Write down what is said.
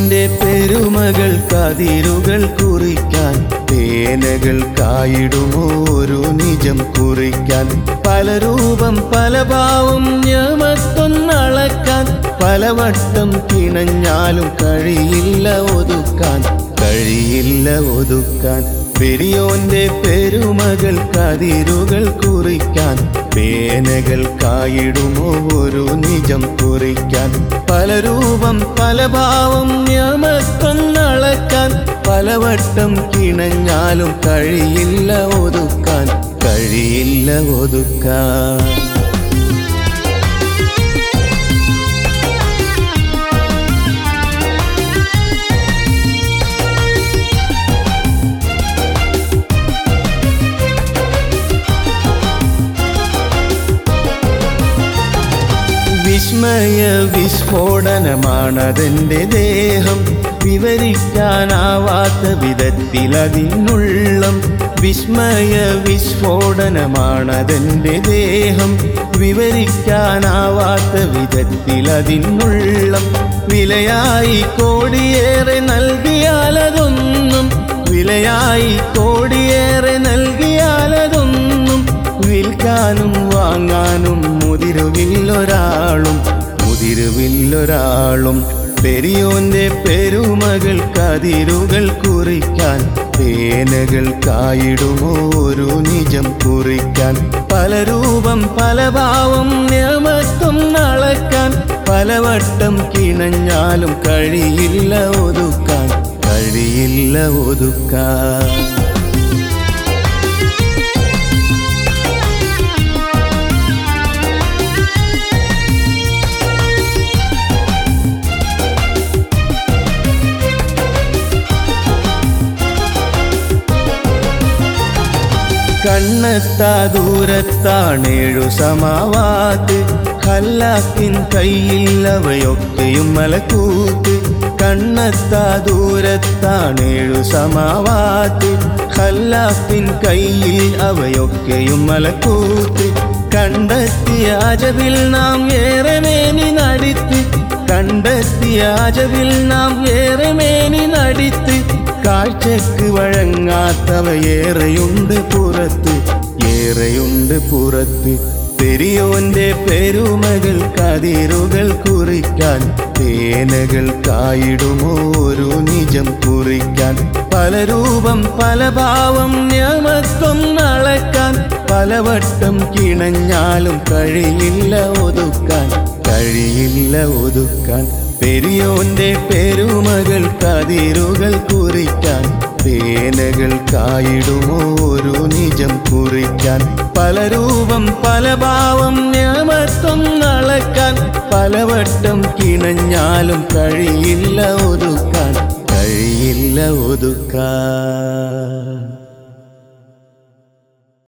പെരിയോന്റെ പെരുമകൾ കതിരുകൾ കുറിക്കാൻ പേനകൾക്കായിടുമോ ഒരു നിജം കുറിക്കാൻ പല രൂപം പല ഭാവം ഞാമത്തൊന്നളക്കാൻ പലവട്ടം കിണഞ്ഞാലും കഴിയില്ല ഒതുക്കാൻ പെരിയോന്റെ പെരുമകൾ കതിരുകൾ കുറിക്കാൻ പേനകൾക്കായിടുമോ ഒരു നിജം കുറിക്കാൻ പല രൂപം പല ഭാവം ഞാമത്തൊന്നളക്കാൻ പലവട്ടം കിണഞ്ഞാലും കഴിയില്ല ഒതുക്കാൻ വിസ്മയ വിസ്ഫോടനമാണതെന്റെ ദേഹം വിവരിക്കാനാവാത്ത വിധത്തിലതിനുള്ളം വിസ്മയ വിസ്ഫോടനമാണതെന്റെ ദേഹം വിവരിക്കാനാവാത്ത വിധത്തിലതിനുള്ളം വിലയായി കോടിയേറെ നൽകിയാലതൊന്നും വിൽക്കാനും വാങ്ങാനും മുതിരുവില്ലൊരാളും പെരിയോന്റെ പെരുമകൾ കതിരുകൾ കുറിക്കാൻ പേനകൾക്കായിടുമോ ഒരു നിജം കുറിക്കാൻ പല രൂപം പല ഭാവം ഞാമത്തൊന്നളക്കാൻ പലവട്ടം കിണഞ്ഞാലും കഴിയില്ല ഒതുക്കാൻ കണ്ണെത്താ ദൂരത്താണേഴു സമാവാത്ത് ഖല്ലാക്കിൻ കയ്യിൽ അവയൊക്കെയും മലക്കൂത്ത് കണ്ണെത്താ ദൂരത്താണേഴു സമാവാത്ത് ഖല്ലാക്കിൻ കയ്യിൽ അവയൊക്കെയും മലക്കൂത്ത് കണ്ടെത്തിയ അജബിൽ നാം ഏറെ മേനി നടിത്ത് കാഴ്ചക്ക് വഴങ്ങാത്തവയേറെയുണ്ട് പുറത്ത് പെരിയോന്റെ പെരുമകൾ കതിരുകൾ കുറിക്കാൻ പേനകൾക്കായിടുമോ ഒരു നിജം കുറിക്കാൻ പല രൂപം പല ഭാവം ഞാമത്തൊന്നളക്കാൻ പലവട്ടം കിണഞ്ഞാലും കഴിയില്ല ഒതുക്കാൻ പെരിയോന്റെ പെരുമകൾ കതിരുകൾ കുറിക്കാൻ പേനകൾക്കായിടുമോ ഒരു നിജം കുറിക്കാൻ പല രൂപം പല ഭാവം ഞാമത്തൊന്നളക്കാൻ പലവട്ടം കിണഞ്ഞാലും കഴിയില്ല ഒതുക്കാൻ